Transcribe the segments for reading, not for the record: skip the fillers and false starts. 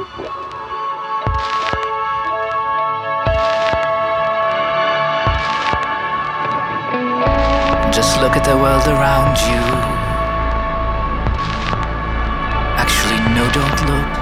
Just look at the world around you. Actually, no, don't look.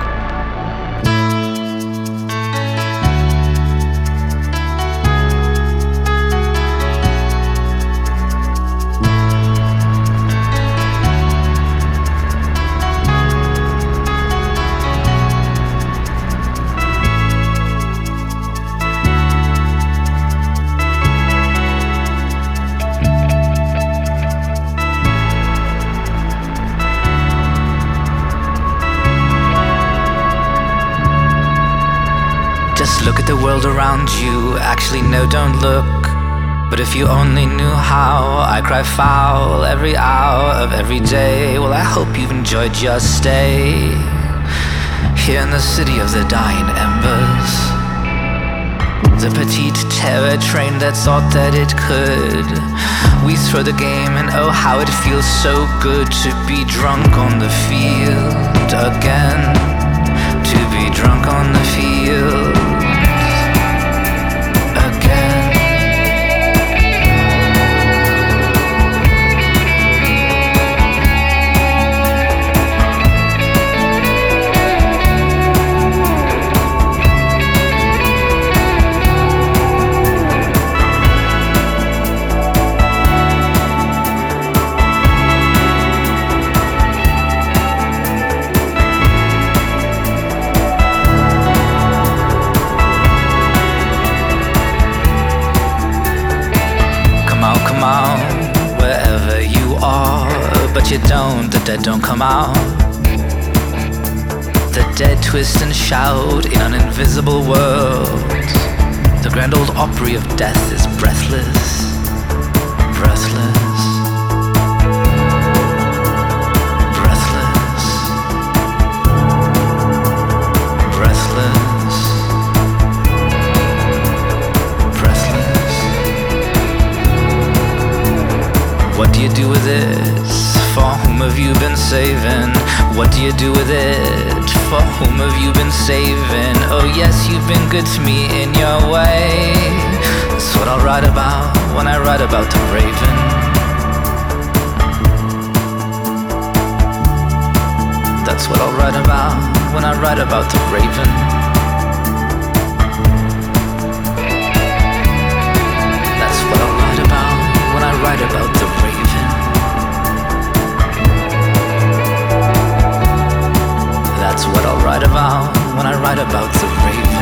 Just look at the world around you. Actually, no, don't look. But if you only knew how I cry foul every hour of every day, well, I hope you've enjoyed your stay here in the city of the dying embers. The petite terror train that thought that it could. We throw the game and oh, how it feels so good to be drunk on the field again. To be drunk on the field again. Come out, wherever you are, but you don't, the dead don't come out. The dead twist and shout in an invisible world. The grand old Opry of death is breathless, breathless, breathless, breathless, breathless. What do you do with it? For whom have you been saving? What do you do with it? For whom have you been saving? Oh yes, you've been good to me in your way. That's what I'll write about when I write about the raven. That's what I'll write about when I write about the raven. That's what I'll write about when I write about the raven. That's what I'll write about when I write about the raven.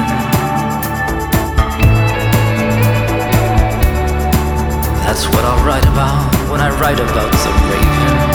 That's what I'll write about when I write about the raven.